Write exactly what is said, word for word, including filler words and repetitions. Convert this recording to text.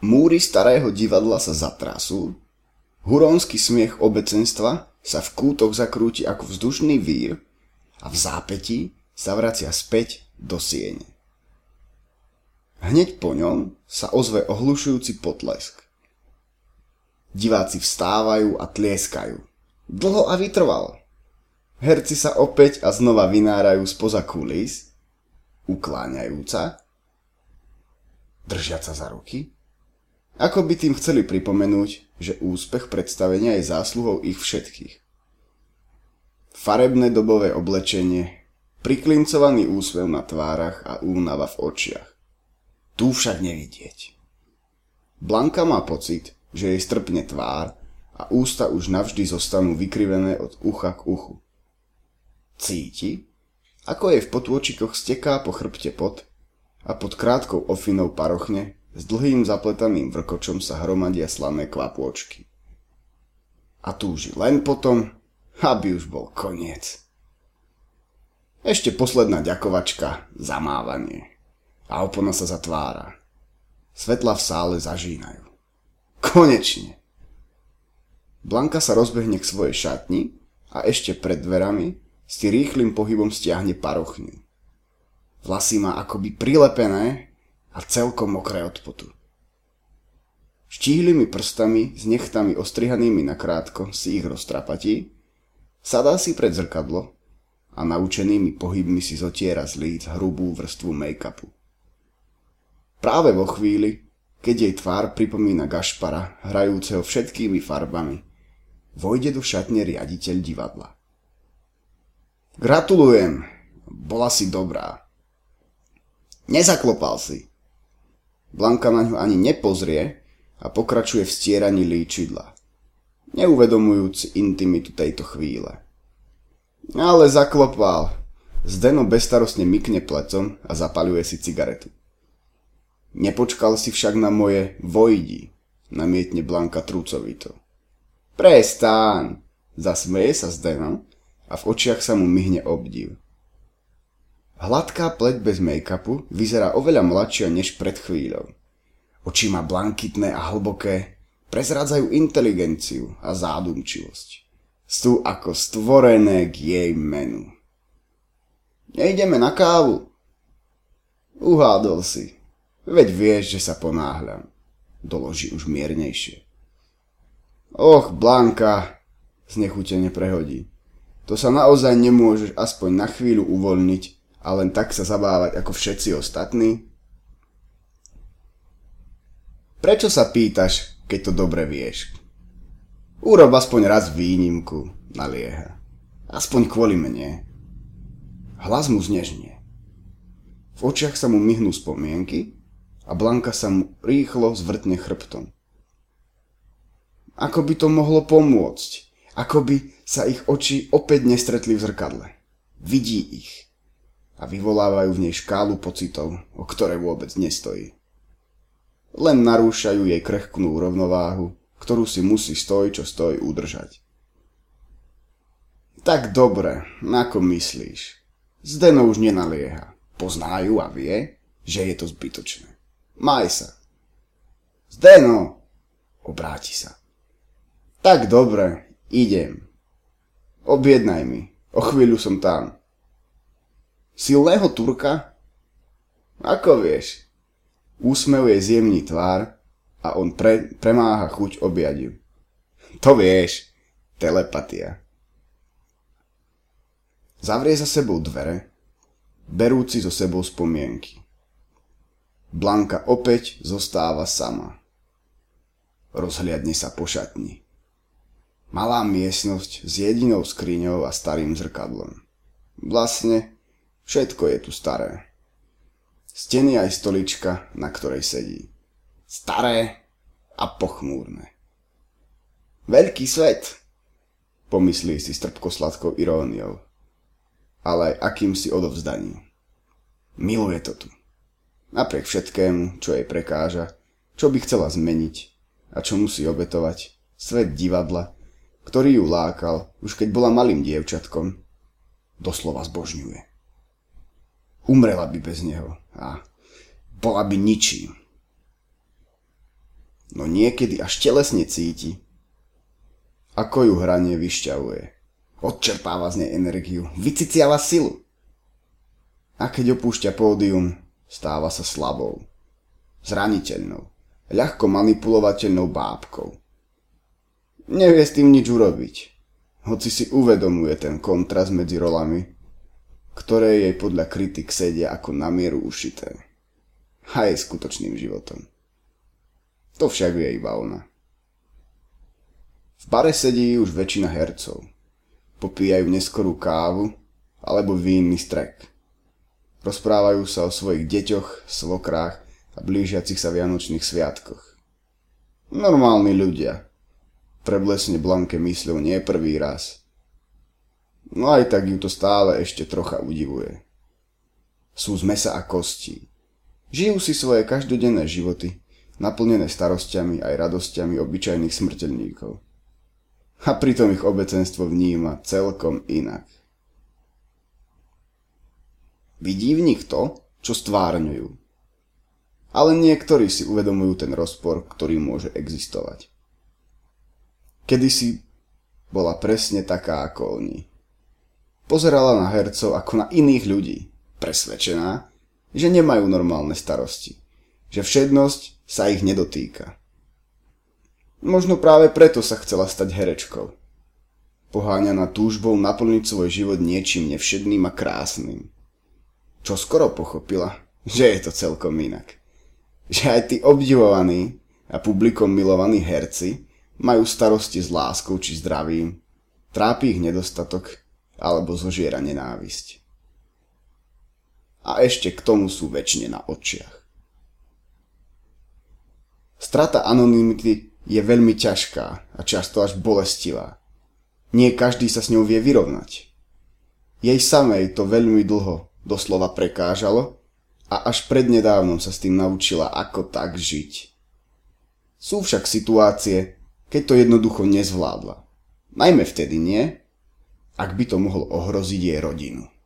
Múry starého divadla sa zatrasú, hurónsky smiech obecenstva sa v kútoch zakrúti ako vzdušný vír a v zápätí sa vracia späť do siene. Hneď po ňom sa ozve ohlušujúci potlesk. Diváci vstávajú a tlieskajú. Dlho a vytrvalo. Herci sa opäť a znova vynárajú spoza kulís, ukláňajúca, držiaca za ruky, ako by tým chceli pripomenúť, že úspech predstavenia je zásluhou ich všetkých. Farebné dobové oblečenie, priklincovaný úsmev na tvárach a únava v očiach. Tu však nevidieť. Blanka má pocit, že jej strpne tvár a ústa už navždy zostanú vykrivené od ucha k uchu. Cíti, ako jej v potôčikoch steká po chrbte pot a pod krátkou ofinou parochne s dlhým zapletaným vrkočom sa hromadia slané kvapôčky. A túži len potom, aby už bol koniec. Ešte posledná ďakovačka, zamávanie. A opona sa zatvára. Svetla v sále zažínajú. Konečne! Blanka sa rozbehne k svojej šatni a ešte pred dverami si rýchlym pohybom stiahne parochňu. Vlasy má akoby prilepené a celkom mokré od potu. Štíhlými prstami s nechtami ostrihanými nakrátko si ich roztrapatí, sadá si pred zrkadlo a naučenými pohybmi si zotiera z líc hrubú vrstvu make-upu. Práve vo chvíli, keď jej tvár pripomína Gašpara, hrajúceho všetkými farbami, vojde do šatne riaditeľ divadla. Gratulujem, bola si dobrá. Nezaklopal si. Blanka na ňu ani nepozrie a pokračuje v stieraní líčidla, neuvedomujúc intimitu tejto chvíle. Ale zaklopal. Zdeno bezstarostne mykne plecom a zapaľuje si cigaretu. Nepočkal si však na moje vojdi, namietne Blanka trúcovito. Prestáň, zasmeje sa Zdeno a v očiach sa mu myhne obdiv. Hladká pleť bez make-upu vyzerá oveľa mladšia než pred chvíľou. Oči má blankitné a hlboké, prezrádzajú inteligenciu a zádumčivosť. Sú ako stvorené k jej menu. Nejdeme na kávu? Uhádol si. Veď vieš, že sa ponáhľam, doloží už miernejšie. Och, Blanka, znechutene prehodí. To sa naozaj nemôžeš aspoň na chvíľu uvoľniť a len tak sa zabávať ako všetci ostatní? Prečo sa pýtaš, keď to dobre vieš? Urob aspoň raz výnimku, nalieha. Aspoň kvôli mne. Hlas mu znežnie. V očiach sa mu myhnú spomienky a Blanka sa mu rýchlo zvrtne chrbtom. Ako by to mohlo pomôcť? Ako by sa ich oči opäť nestretli v zrkadle. Vidí ich a vyvolávajú v nej škálu pocitov, o ktoré vôbec nestojí. Len narúšajú jej krehknú rovnováhu, ktorú si musí stoj, čo stoj, udržať. Tak dobre, ako myslíš? Zdeno už nenalieha. Poznajú a vie, že je to zbytočné. Maj sa. Zdeno! Obráti sa. Tak dobre, idem. Objednaj mi, o chvíľu som tam. Silného Turka? Ako vieš? Úsmev jej zjemní tvár a on pre, premáha chuť objať ju. To vieš, telepatia. Zavrie za sebou dvere, berúci so sebou spomienky. Blanka opäť zostáva sama. Rozhliadne sa po šatni. Malá miestnosť s jedinou skriňou a starým zrkadlom. Vlastne všetko je tu staré. Steny aj stolička, na ktorej sedí. Staré a pochmúrne. Veľký svet, pomyslí si s trpkosladkou iróniou, ale aj akýmsi odovzdaním. Miluje to tu. Napriek všetkému, čo jej prekáža, čo by chcela zmeniť a čo musí obetovať, svet divadla, ktorý ju lákal, už keď bola malým dievčatkom, doslova zbožňuje. Umrela by bez neho a bola by ničím. no niekedy až telesne cíti, ako ju hranie vyšťavuje. Odčerpáva z nej energiu, vyciciava silu. A keď opúšťa pódium, stáva sa slabou, zraniteľnou, ľahko manipulovateľnou bábkou. Nevie s tým nič urobiť, hoci si uvedomuje ten kontrast medzi rolami, ktoré jej podľa kritik sedia ako na mieru ušité. A jej skutočným životom. To však vie iba ona. V bare sedí už väčšina hercov. Popíjajú neskorú kávu alebo vínny strek. Rozprávajú sa o svojich deťoch, svokrách a blížiacich sa vianočných sviatkoch. Normálni ľudia. Preblesne Blanke mysľou nie prvý raz. No aj tak ju to stále ešte trocha udivuje. Sú z mesa a kostí. Žijú si svoje každodenné životy, naplnené starosťami aj radosťami obyčajných smrteľníkov. A pritom ich obecenstvo vníma celkom inak. Vidí v nich to, čo stvárňujú. Ale niektorí si uvedomujú ten rozpor, ktorý môže existovať. Kedysi bola presne taká ako oni. Pozerala na hercov ako na iných ľudí, presvedčená, že nemajú normálne starosti, že všednosť sa ich nedotýka. Možno práve preto sa chcela stať herečkou. Poháňaná túžbou naplniť svoj život niečím nevšedným a krásnym. Čo skoro pochopila, že je to celkom inak. Že aj tí obdivovaní a publikom milovaní herci majú starosti s láskou či zdravím, trápi ich nedostatok alebo zožiera nenávisť. A ešte k tomu sú väčšine na očiach. Strata anonymity je veľmi ťažká a často až bolestivá. Nie každý sa s ňou vie vyrovnať. Jej samej to veľmi dlho doslova prekážalo a až prednedávnom sa s tým naučila ako tak žiť. Sú však situácie, keď to jednoducho nezvládla. Najmä vtedy nie, ak by to mohlo ohroziť jej rodinu.